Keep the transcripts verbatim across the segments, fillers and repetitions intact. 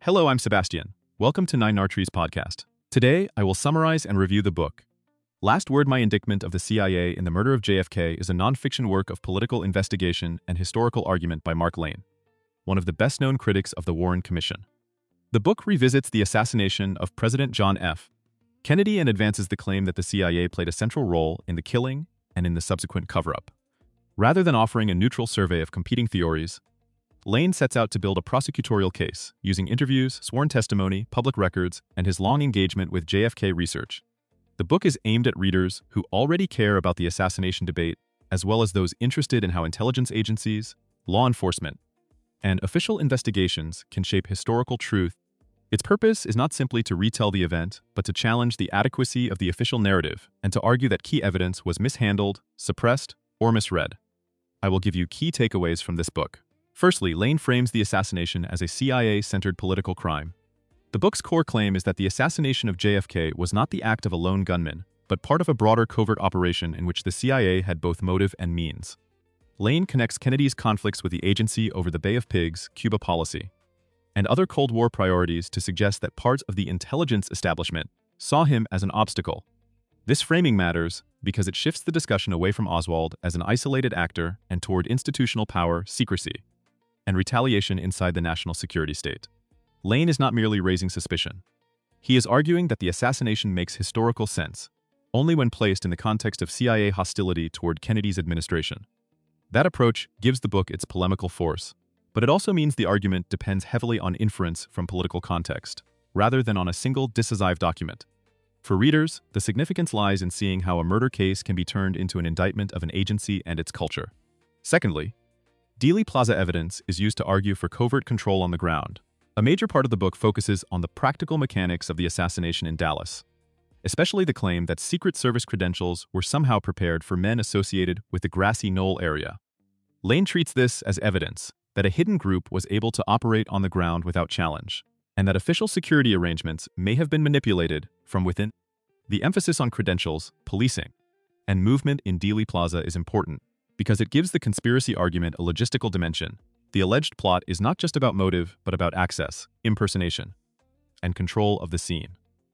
Hello, I'm Sebastian. Welcome to Nine Nartrees podcast. Today, I will summarize and review the book. Last Word: My Indictment of the C I A in the Murder of J F K is a nonfiction work of political investigation and historical argument by Mark Lane, one of the best-known critics of the Warren Commission. The book revisits the assassination of President John F. Kennedy and advances the claim that the C I A played a central role in the killing and in the subsequent cover-up. Rather than offering a neutral survey of competing theories, Lane sets out to build a prosecutorial case using interviews, sworn testimony, public records, and his long engagement with J F K research. The book is aimed at readers who already care about the assassination debate, as well as those interested in how intelligence agencies, law enforcement, and official investigations can shape historical truth. Its purpose is not simply to retell the event, but to challenge the adequacy of the official narrative and to argue that key evidence was mishandled, suppressed, or misread. I will give you key takeaways from this book. Firstly, Lane frames the assassination as a C I A-centered political crime. The book's core claim is that the assassination of J F K was not the act of a lone gunman, but part of a broader covert operation in which the C I A had both motive and means. Lane connects Kennedy's conflicts with the agency over the Bay of Pigs, Cuba policy, and other Cold War priorities to suggest that parts of the intelligence establishment saw him as an obstacle. This framing matters because it shifts the discussion away from Oswald as an isolated actor and toward institutional power, secrecy, and retaliation inside the national security state. Lane is not merely raising suspicion. He is arguing that the assassination makes historical sense, only when placed in the context of C I A hostility toward Kennedy's administration. That approach gives the book its polemical force, but it also means the argument depends heavily on inference from political context, rather than on a single decisive document. For readers, the significance lies in seeing how a murder case can be turned into an indictment of an agency and its culture. Secondly, Dealey Plaza evidence is used to argue for covert control on the ground. A major part of the book focuses on the practical mechanics of the assassination in Dallas, especially the claim that Secret Service credentials were somehow prepared for men associated with the Grassy Knoll area. Lane treats this as evidence that a hidden group was able to operate on the ground without challenge, and that official security arrangements may have been manipulated from within. The emphasis on credentials, policing, and movement in Dealey Plaza is important because it gives the conspiracy argument a logistical dimension. The alleged plot is not just about motive, but about access, impersonation, and control of the scene.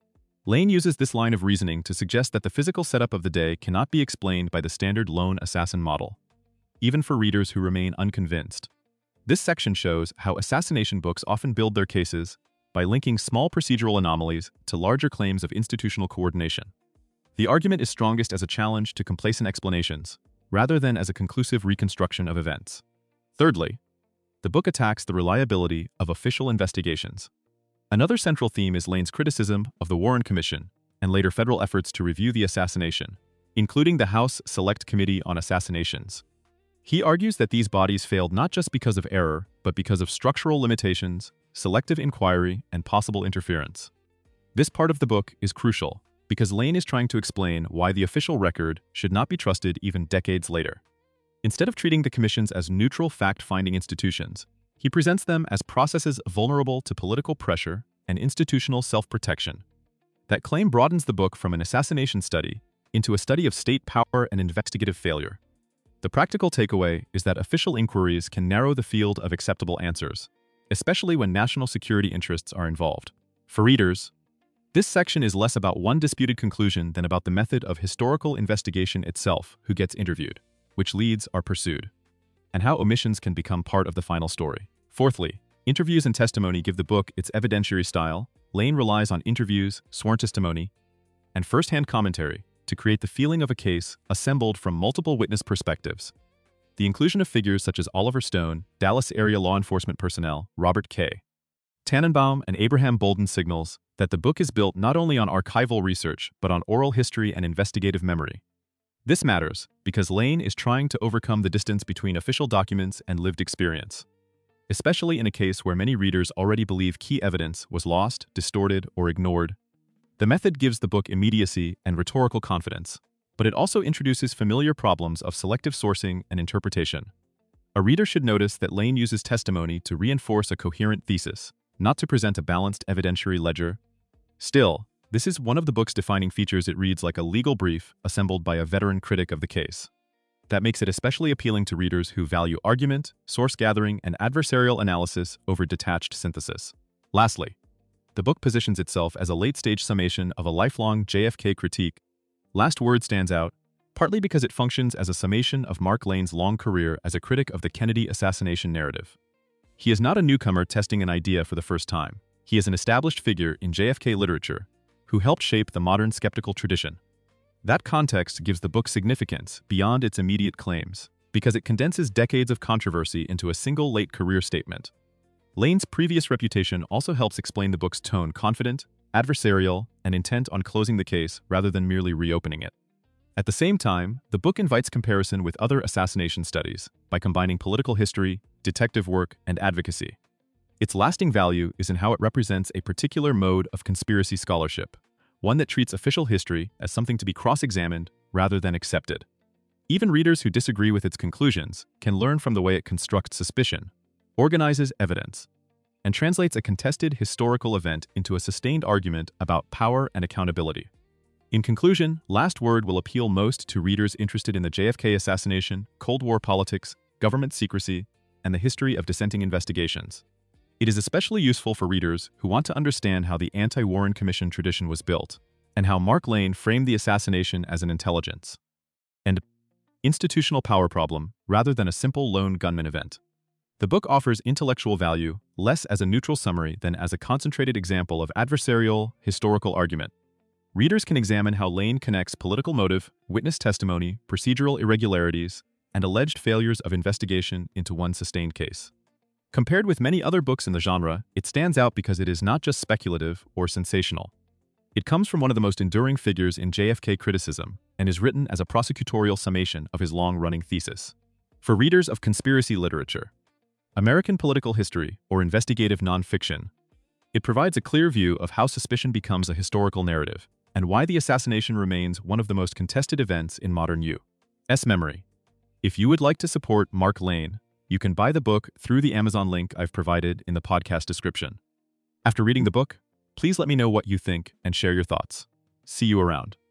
Lane uses this line of reasoning to suggest that the physical setup of the day cannot be explained by the standard lone assassin model, even for readers who remain unconvinced. This section shows how assassination books often build their cases by linking small procedural anomalies to larger claims of institutional coordination. The argument is strongest as a challenge to complacent explanations, rather than as a conclusive reconstruction of events. Thirdly, the book attacks the reliability of official investigations. Another central theme is Lane's criticism of the Warren Commission and later federal efforts to review the assassination, including the House Select Committee on Assassinations. He argues that these bodies failed not just because of error, but because of structural limitations, selective inquiry, and possible interference. This part of the book is crucial because Lane is trying to explain why the official record should not be trusted even decades later. Instead of treating the commissions as neutral fact-finding institutions, he presents them as processes vulnerable to political pressure and institutional self-protection. That claim broadens the book from an assassination study into a study of state power and investigative failure. The practical takeaway is that official inquiries can narrow the field of acceptable answers, especially when national security interests are involved. For readers, this section is less about one disputed conclusion than about the method of historical investigation itself, who gets interviewed, which leads are pursued, and how omissions can become part of the final story. Fourthly, interviews and testimony give the book its evidentiary style. Lane relies on interviews, sworn testimony, and first-hand commentary to create the feeling of a case assembled from multiple witness perspectives. The inclusion of figures such as Oliver Stone, Dallas area law enforcement personnel, Robert K. Tannenbaum, and Abraham Bolden signals that the book is built not only on archival research, but on oral history and investigative memory. This matters because Lane is trying to overcome the distance between official documents and lived experience, especially in a case where many readers already believe key evidence was lost, distorted, or ignored. The method gives the book immediacy and rhetorical confidence, but it also introduces familiar problems of selective sourcing and interpretation. A reader should notice that Lane uses testimony to reinforce a coherent thesis, not to present a balanced evidentiary ledger. Still, this is one of the book's defining features. It reads like a legal brief assembled by a veteran critic of the case. That makes it especially appealing to readers who value argument, source gathering, and adversarial analysis over detached synthesis. Lastly, the book positions itself as a late-stage summation of a lifelong J F K critique. Last Word stands out, partly because it functions as a summation of Mark Lane's long career as a critic of the Kennedy assassination narrative. He is not a newcomer testing an idea for the first time. He is an established figure in J F K literature who helped shape the modern skeptical tradition. That context gives the book significance beyond its immediate claims, because it condenses decades of controversy into a single late career statement. Lane's previous reputation also helps explain the book's tone: confident, adversarial, and intent on closing the case rather than merely reopening it. At the same time, the book invites comparison with other assassination studies by combining political history, detective work, and advocacy. Its lasting value is in how it represents a particular mode of conspiracy scholarship, one that treats official history as something to be cross-examined rather than accepted. Even readers who disagree with its conclusions can learn from the way it constructs suspicion, organizes evidence, and translates a contested historical event into a sustained argument about power and accountability. In conclusion, Last Word will appeal most to readers interested in the J F K assassination, Cold War politics, government secrecy, and the history of dissenting investigations. It is especially useful for readers who want to understand how the anti-Warren Commission tradition was built, and how Mark Lane framed the assassination as an intelligence and institutional power problem rather than a simple lone gunman event. The book offers intellectual value less as a neutral summary than as a concentrated example of adversarial, historical argument. Readers can examine how Lane connects political motive, witness testimony, procedural irregularities, and alleged failures of investigation into one sustained case. Compared with many other books in the genre, it stands out because it is not just speculative or sensational. It comes from one of the most enduring figures in J F K criticism and is written as a prosecutorial summation of his long-running thesis. For readers of conspiracy literature, American political history, or investigative nonfiction, it provides a clear view of how suspicion becomes a historical narrative and why the assassination remains one of the most contested events in modern U S memory. If you would like to support Mark Lane, you can buy the book through the Amazon link I've provided in the podcast description. After reading the book, please let me know what you think and share your thoughts. See you around.